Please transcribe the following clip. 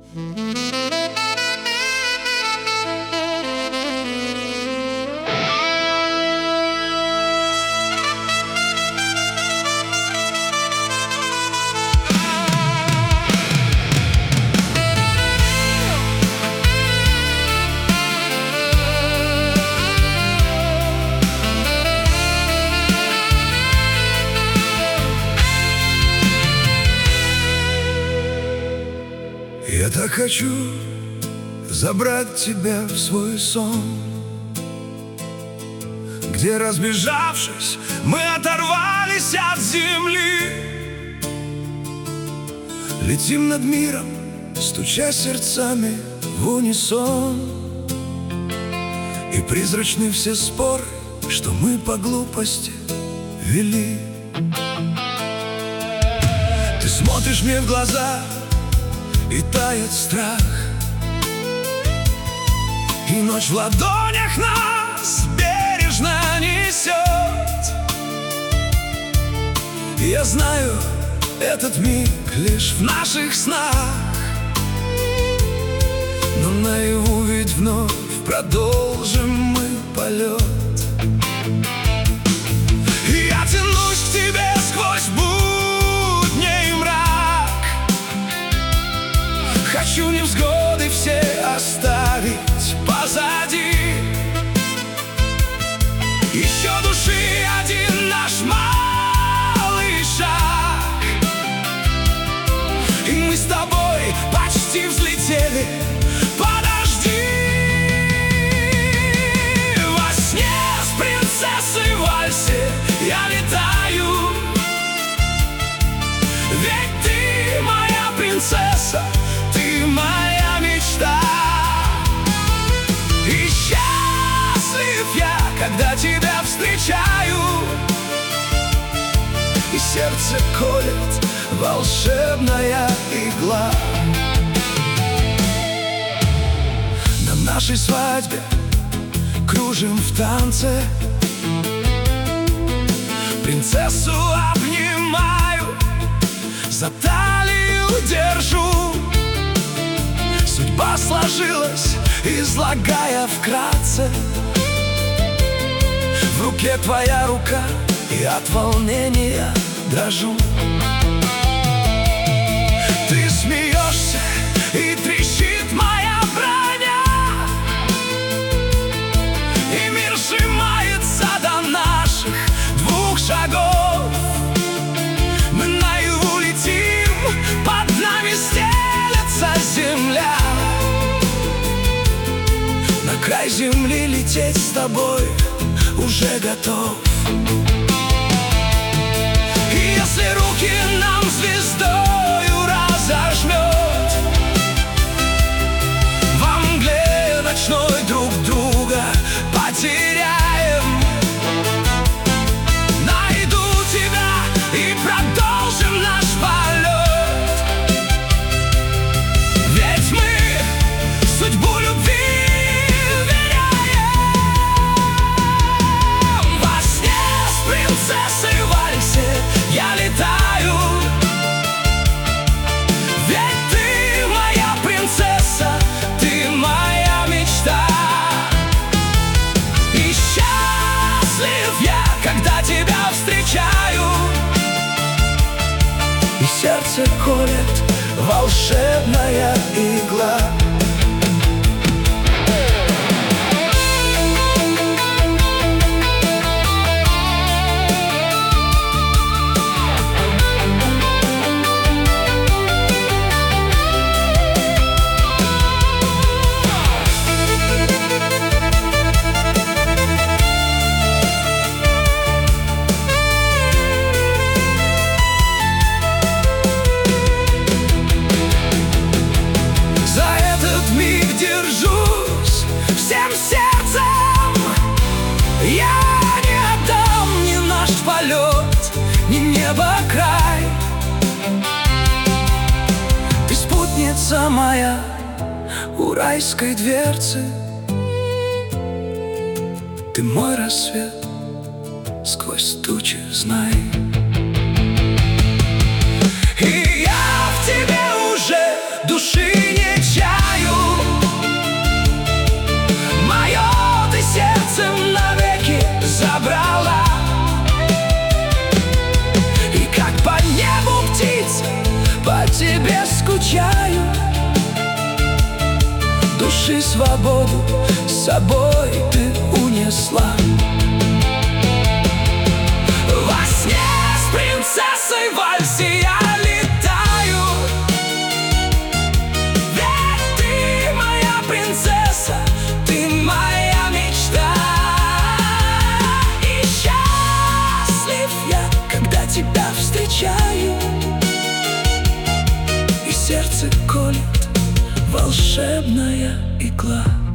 Я так хочу забрать тебя в свой сон, где, разбежавшись, мы оторвались от земли. Летим над миром, стуча сердцами в унисон, и призрачны все споры, что мы по глупости вели. Ты смотришь мне в глаза, и тает страх, и ночь в ладонях нас бережно несет. И я знаю, этот миг лишь в наших снах, но наяву ведь вновь продолжим мы полет. И я тянусь к тебе сквозь будни и мрак, хочу невзгоды все оставить позади. Еще души один наш малый шаг, и мы с тобой почти взлетели. Подожди, во сне с принцессой в вальсе я летаю, ведь ты моя принцесса, ты моя мечта. И счастлив я, когда тебя встречаю, и сердце колет волшебная игла. На нашей свадьбе кружим в танце, принцессу обнимаю, за талию держу. Судьба сложилась, излагая вкратце. В руке твоя рука, и от волнения дрожу. Ты смеешься, и трещит моя броня, и мир сжимается до наших двух шагов. Мы наяву летим, под нами стелется земля. На край земли лететь с тобой уже готов. И если руки нам звездою разожмет, во мгле ночной друг друга потеряем. Найду тебя и продолжим наш полет, ведь мы судьбу любви принцессой в вальсе я летаю, ведь ты моя принцесса, ты моя мечта. И счастлив я, когда тебя встречаю, и сердце колет волшебная игла. Край. Ты спутница моя у райской дверцы, ты мой рассвет сквозь тучи, знай. И я в тебе уже души не встречаю, души свободу с собой ты унесла. Во сне с принцессой в вальсе я летаю, ведь ты моя принцесса, ты моя мечта. И счастлив я, когда тебя встречаю, и сердце колет волшебная игла.